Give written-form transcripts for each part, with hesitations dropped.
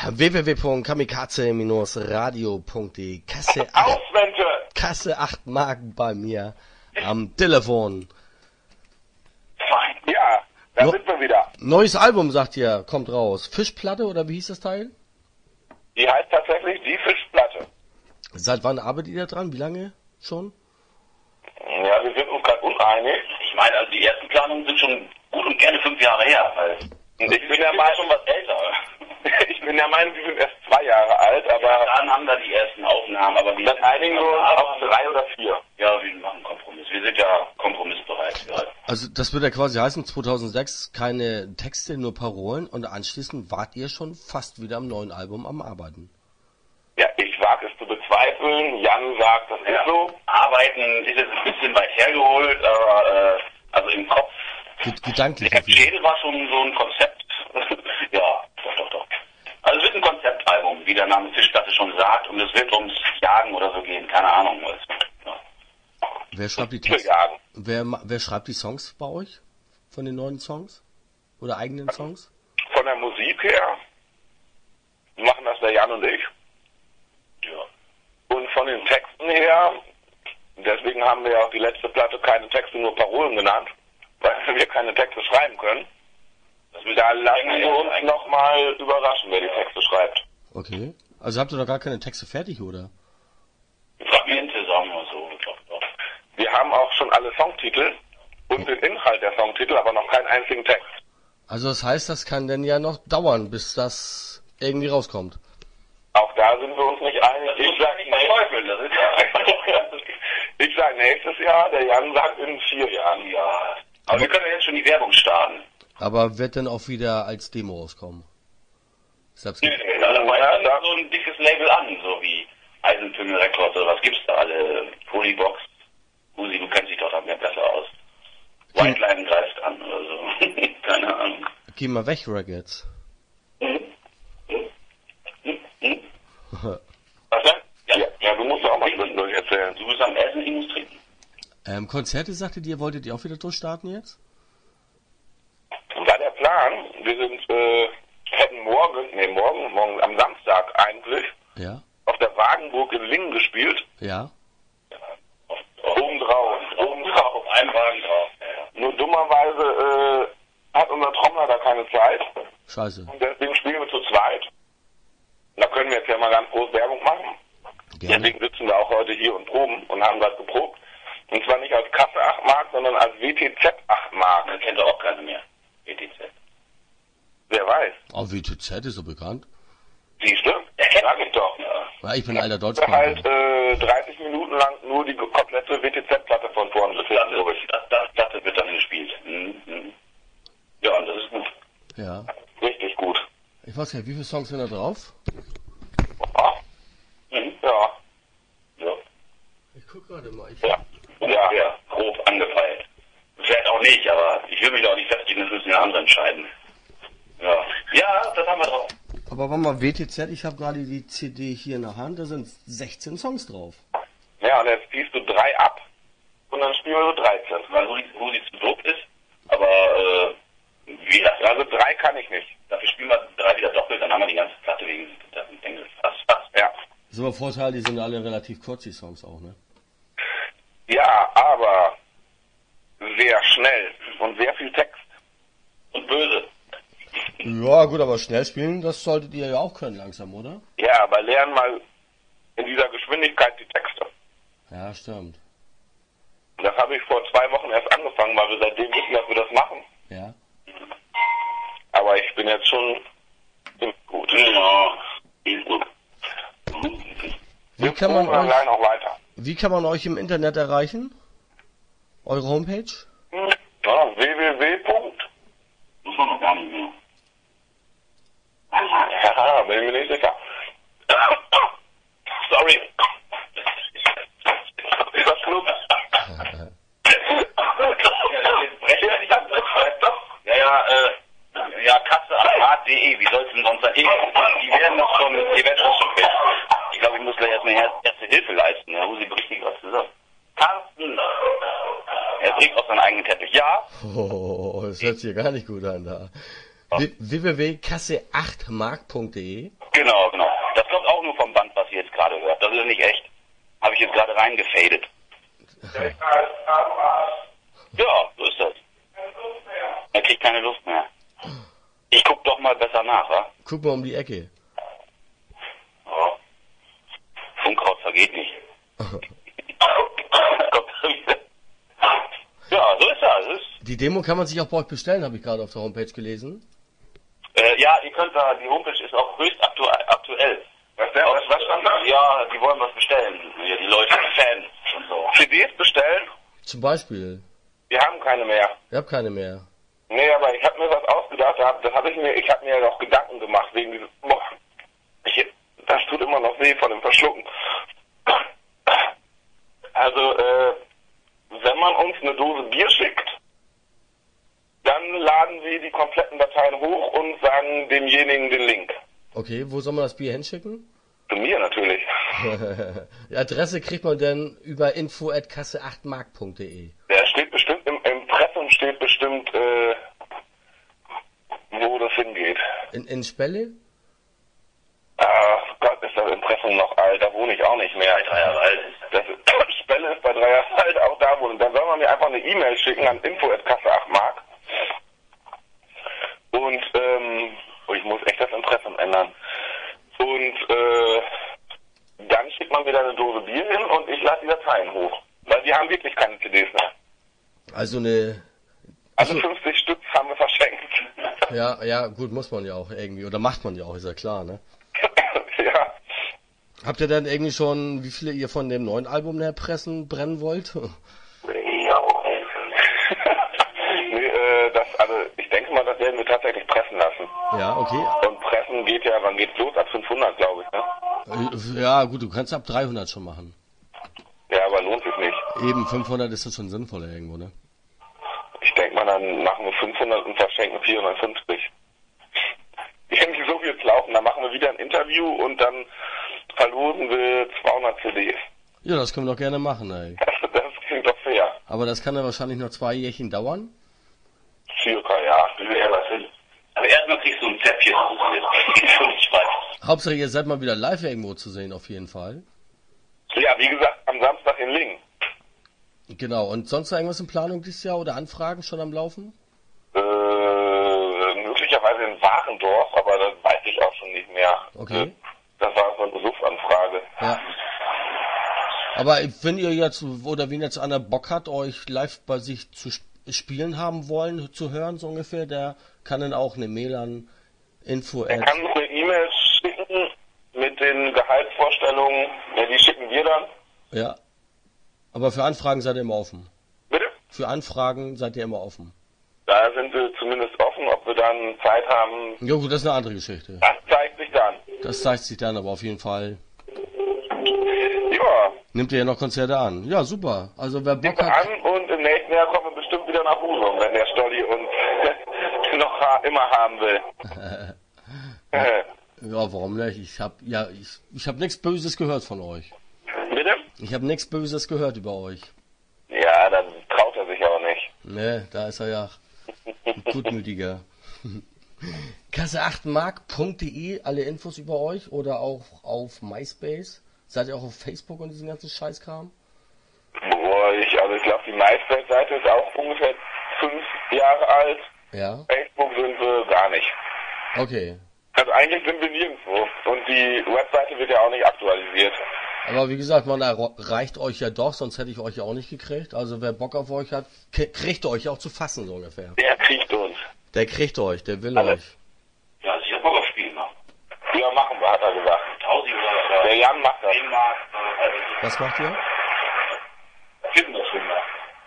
www.kamikaze-radio.de Kasse 8 Mark bei mir am Telefon. Fein. Ja, da sind wir wieder. Neues Album, sagt ihr, kommt raus. Fischplatte oder wie hieß das Teil? Die heißt tatsächlich Die Fischplatte. Seit wann arbeitet ihr dran? Wie lange schon? Ja, wir sind uns gerade uneinig. Ich meine, also die ersten Planungen sind schon gut und gerne 5 Jahre her. Und ich bin der Meinung, schon was älter. Ich bin der Meinung, die sind erst 2 Jahre alt, aber Ja, dann haben wir die ersten Aufnahmen, aber wir dann einigen wir uns auf 3 oder 4. Ja, wir machen Kompromiss. Wir sind ja kompromissbereit. Ja. Also das würde ja quasi heißen, 2006 keine Texte, nur Parolen und anschließend wart ihr schon fast wieder am neuen Album am Arbeiten. Ja, ich wage es zu bezweifeln. Jan sagt, das ist so. Arbeiten ist jetzt ein bisschen weit hergeholt, aber also im Kopf. Gedanklich. Der Schädel war schon so ein Konzept. Ja, doch. Also es wird ein Konzeptalbum, wie der Name Fischplatte schon sagt, und es wird ums Jagen oder so gehen, keine Ahnung. Ja. Wer schreibt die Texte? Jagen. Wer schreibt die Songs bei euch? Von den neuen Songs? Oder eigenen Songs? Von der Musik her machen das der Jan und ich. Ja. Und von den Texten her, deswegen haben wir ja auch die letzte Platte keine Texte, nur Parolen genannt, weil wir keine Texte schreiben können. Da lassen wir uns nochmal überraschen, wer die Texte schreibt. Okay. Also habt ihr doch gar keine Texte fertig, oder? Fragmente, sagen wir so. Doch. Wir haben auch schon alle Songtitel und den Inhalt der Songtitel, aber noch keinen einzigen Text. Also das heißt, das kann denn ja noch dauern, bis das irgendwie rauskommt. Auch da sind wir uns nicht einig. Ich sag nächstes Jahr, der Jan sagt in 4 Jahren. Ja. Aber wir können ja jetzt schon die Werbung starten. Aber wird dann auch wieder als Demo rauskommen? Selbst Da war so ein dickes Label an, so wie Eisenpimmel Records oder was gibt's da alle? Polybox. Usi, du kennst dich doch da mehr besser aus. White Line greift an oder so. Keine Ahnung. Geh mal weg, Records. Was denn? Ja, du musst auch mal zwischendurch erzählen. Du bist am Essen, ich muss trinken. Konzerte, sagtet ihr, wolltet ihr auch wieder durchstarten jetzt? War der Plan, wir hätten morgen am Samstag eigentlich Ja. auf der Wagenburg in Lingen gespielt. Ja. Obendrauf, Auf einem Wagen drauf. Ja. Nur dummerweise hat unser Trommler da keine Zeit. Scheiße. Und deswegen spielen wir zu zweit. Da können wir jetzt ja mal ganz groß Werbung machen. Gerne. Deswegen sitzen wir auch heute hier und proben und haben das geprobt. Und zwar nicht als Kasse 8 Mark, sondern als WTZ 8 Mark. Das kennt doch auch keiner mehr. WTZ. Wer weiß. Oh, WTZ ist so bekannt. Siehst du? Sag ich doch. Ja, ich bin alter Wir Deutschsprache. halt 30 Minuten lang nur die komplette WTZ-Platte von vorn bis hinten durch. Das Platte wird dann gespielt. Ja, und das ist gut. Ja. Richtig gut. Ich weiß nicht, wie viele Songs sind da drauf? Ja. Ja. Ich guck gerade mal. Ja, grob angepeilt. Vielleicht auch nicht, aber ich will mich da auch nicht festlegen, das müssen ja andere entscheiden. Ja, das haben wir drauf. Aber warte mal, WTZ, ich habe gerade die CD hier in der Hand, da sind 16 Songs drauf. Ja, und jetzt ziehst du 3 ab und dann spielen wir so 13. Weil wo sie zu doof ist, aber Also 3 kann ich nicht. dafür spielen wir 3 wieder doppelt, dann haben wir die ganze Platte wegen Engels. Fast. Ja. So ein Vorteil, die sind alle relativ kurz, die Songs auch, ne? Ja, aber sehr schnell und sehr viel Text. Und böse. Ja, gut, aber schnell spielen, das solltet ihr ja auch können langsam, oder? Ja, aber lernen mal in dieser Geschwindigkeit die Texte. Ja, stimmt. Das habe ich vor 2 Wochen erst angefangen, weil wir seitdem wissen, dass wir das machen. Ja. Aber ich bin jetzt schon gut. Ja, ist gut. Wie kann man wir euch, gleich noch weiter. wie kann man euch im Internet erreichen? Eure Homepage? Ja, www. Muss man noch gar nicht mehr. Ja, bin ich mir nicht sicher. Sorry. Ist das klug? Ja, Kasse8.de, wie soll es denn sonst sein? Die werden das schon finden. Ich glaube, ich muss gleich erstmal erste Hilfe leisten. Ja, Usi berichtigt was gesagt. Carsten, er trinkt aus seinem eigenen Teppich. Ja? Oh, das hört sich ja gar nicht gut an da. www.kasse8mark.de Genau. Das kommt auch nur vom Band, was ihr jetzt gerade hört. Das ist nicht echt. Habe ich jetzt gerade reingefadet. Ja, so ist das. Er kriegt keine Lust mehr. Ich guck doch mal besser nach, wa? Guck mal um die Ecke. Oh. Unkraut vergeht nicht. Ja, so ist das. Die Demo kann man sich auch bei euch bestellen, habe ich gerade auf der Homepage gelesen. Ja, ihr könnt da, die Homepage ist auch höchst aktuell. Was stand da? Ja, die wollen was bestellen. Ja, die Leute, die Fans und so. CDs bestellen? Zum Beispiel. Wir haben keine mehr. Ihr habt keine mehr. Nee, aber ich habe mir was ausgedacht, ich habe mir noch Gedanken gemacht wegen dieses, das tut immer noch weh von dem Verschlucken. Also, wenn man uns eine Dose Bier schickt, dann laden wir die kompletten Dateien hoch und sagen demjenigen den Link. Okay, wo soll man das Bier hinschicken? Zu mir natürlich. Die Adresse kriegt man dann über info@kasse8mark.de. Der steht bestimmt im Impressum steht bestimmt, wo das hingeht. In Spelle? Ach Gott, ist das Impressum noch alt, da wohne ich auch nicht mehr. 3 Jahre alt. Spelle ist bei 3 Jahren alt, auch da wohnen. Dann soll man mir einfach eine E-Mail schicken an info@kasse8mark. Und, ich muss echt das Impressum ändern. Und, dann schickt man mir da eine Dose Bier hin und ich lade die Dateien hoch. Weil wir haben wirklich keine CDs mehr. Also 50 Stück haben wir verschenkt. Ja, gut, muss man ja auch irgendwie. Oder macht man ja auch, ist ja klar, ne? Ja. Habt ihr dann irgendwie schon, wie viele ihr von dem neuen Album der Pressen brennen wollt? Ich denke mal, das werden wir tatsächlich pressen lassen. Ja, okay. Und pressen geht ja, wann geht's los? Ab 500, glaube ich, ne? Ja, gut, du kannst ab 300 schon machen. Ja, aber lohnt sich nicht. Eben, 500 ist das schon sinnvoller irgendwo, ne? Ich denke mal, dann machen wir 500 und verschenken 450. Irgendwie so wird's laufen. Dann machen wir wieder ein Interview und dann verlosen wir 200 CDs. Ja, das können wir doch gerne machen, ey. Das klingt doch fair. Aber das kann ja wahrscheinlich noch 2 Jährchen dauern. Circa, ja. Aber erstmal kriegst du ein Zäpfchen. Ich weiß. Hauptsache, ihr seid mal wieder live irgendwo zu sehen, auf jeden Fall. Ja, wie gesagt, am Samstag in Lingen. Genau, und sonst noch irgendwas in Planung dieses Jahr oder Anfragen schon am Laufen? Möglicherweise in Warendorf, aber das weiß ich auch schon nicht mehr. Okay. Das war so eine Besuchsanfrage. Ja. Aber wenn ihr jetzt, oder wen jetzt einer Bock hat, euch live bei sich zu spielen haben wollen, zu hören, so ungefähr, der kann dann auch eine Mail an info@. Er kann uns eine E-Mail schicken mit den Gehaltsvorstellungen, ja, die schicken wir dann. Ja. Aber für Anfragen seid ihr immer offen. Bitte? Für Anfragen seid ihr immer offen. Da sind wir zumindest offen, ob wir dann Zeit haben. Ja gut, das ist eine andere Geschichte. Das zeigt sich dann. Das zeigt sich dann aber auf jeden Fall. Ja. Nimmt ihr ja noch Konzerte an. Ja, super. Also wer Bock hat. An und im nächsten Jahr kommen wir bestimmt wieder nach Husum, wenn der Stolli uns noch immer haben will. Ja, warum nicht? Ich hab nichts Böses gehört von euch. Bitte? Ich habe nichts Böses gehört über euch. Ja, dann traut er sich auch nicht. Ne, da ist er ja ein gutmütiger. Kasse8mark.de, alle Infos über euch oder auch auf MySpace. Seid ihr auch auf Facebook und diesen ganzen Scheißkram? Boah, ich glaube, die MySpace-Seite ist auch ungefähr 5 Jahre alt. Ja. Facebook sind wir gar nicht. Okay. Also eigentlich sind wir nirgendwo. Und die Webseite wird ja auch nicht aktualisiert. Aber wie gesagt, man erreicht euch ja doch, sonst hätte ich euch ja auch nicht gekriegt. Also wer Bock auf euch hat, kriegt euch auch zu fassen, so ungefähr. Der kriegt uns. Der kriegt euch, der will Alles. euch. Ja, sicher Bock auf Spielen machen. Ja, machen wir, hat er gesagt. 1000 oder Der Jan macht das. 10 Mark. Was macht ihr? Fitnessschwimmer.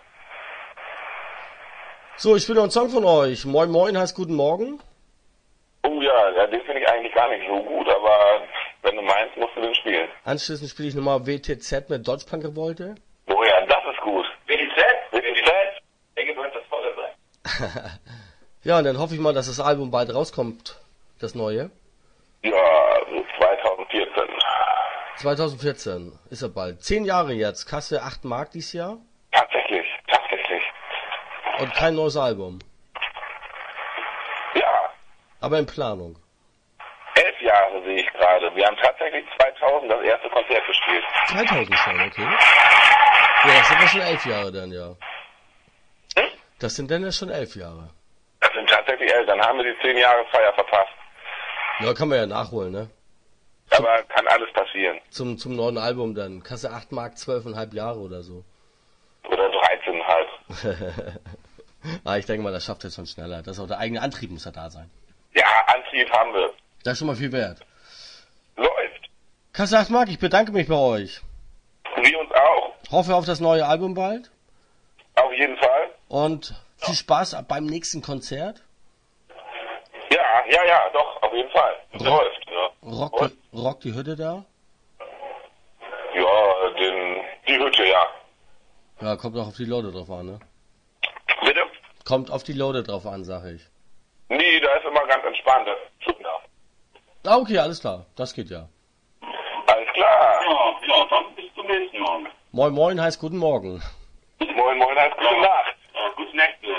So, ich spiele noch einen Song von euch. Moin Moin heißt Guten Morgen. Oh ja, den finde ich eigentlich gar nicht so gut, aber wenn du meinst, musst du den spielen. Anschließend spiele ich nochmal WTZ mit Deutschpunk Revolte. Oh ja, das ist gut. WTZ? Denke, wird das voll sein. Ja, und dann hoffe ich mal, dass das Album bald rauskommt, das neue. Ja, 2014. 2014 ist er bald. 10 Jahre jetzt, Kasse 8 Mark dieses Jahr. Tatsächlich. Und kein neues Album. Ja, Aber in Planung. 11 Jahre sehe ich gerade. gerade. Wir haben tatsächlich 2000 das erste Konzert gespielt. 2000 schon, okay. Ja, das sind ja schon 11 Jahre dann, ja. Hm? Das sind dann ja schon 11 Jahre. Das sind tatsächlich 11. Dann haben wir die 10 Jahre Feier verpasst. Ja, kann man ja nachholen, ne? Aber kann alles passieren. Zum neuen Album dann. Kasse 8 Mark, 12,5 Jahre oder so. Oder 13,5. Ich denke mal, das schafft er schon schneller. Das ist auch der eigene Antrieb, muss ja da sein. Ja, Antrieb haben wir. Das ist schon mal viel wert. Läuft. Kasse 8 Mark, ich bedanke mich bei euch. Wir uns auch. Hoffe auf das neue Album bald. Auf jeden Fall. Und viel Spaß beim nächsten Konzert. Ja, doch, auf jeden Fall. Es läuft, ja. Rock die Hütte da? Ja, die Hütte, ja. Ja, kommt auch auf die Leute drauf an, ne? Bitte? Kommt auf die Leute drauf an, sag ich. Nee, da ist immer ganz entspannt. Ah, okay, alles klar. Das geht ja. Alles klar. Ja, dann bis zum nächsten Mal. Moin Moin heißt guten Morgen. Moin Moin heißt gute Nacht. Ja, gute Nacht.